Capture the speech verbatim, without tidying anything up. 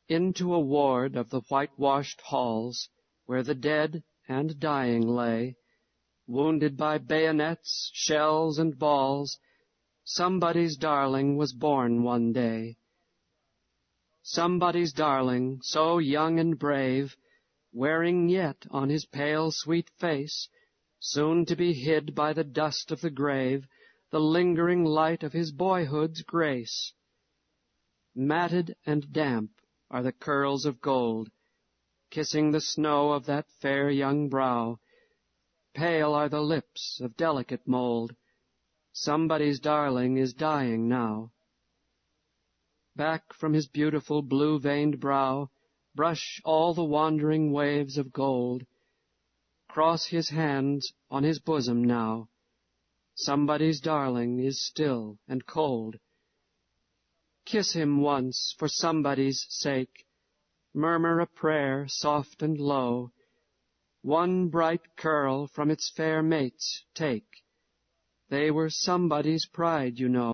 Into a ward of the whitewashed halls, where the dead and dying lay, wounded by bayonets, shells, and balls, somebody's darling was born one day. Somebody's darling, so young and brave, wearing yet on his pale sweet face, soon to be hid by the dust of the grave, the lingering light of his boyhood's grace. Matted and damp are the curls of gold, kissing the snow of that fair young brow. Pale are the lips of delicate mold. Somebody's darling is dying now. Back from his beautiful blue-veined brow brush all the wandering waves of gold. Cross his hands on his bosom now. Somebody's darling is still and cold. Kiss him once for somebody's sake. Murmur a prayer soft and low. One bright curl from its fair mates take. They were somebody's pride, you know.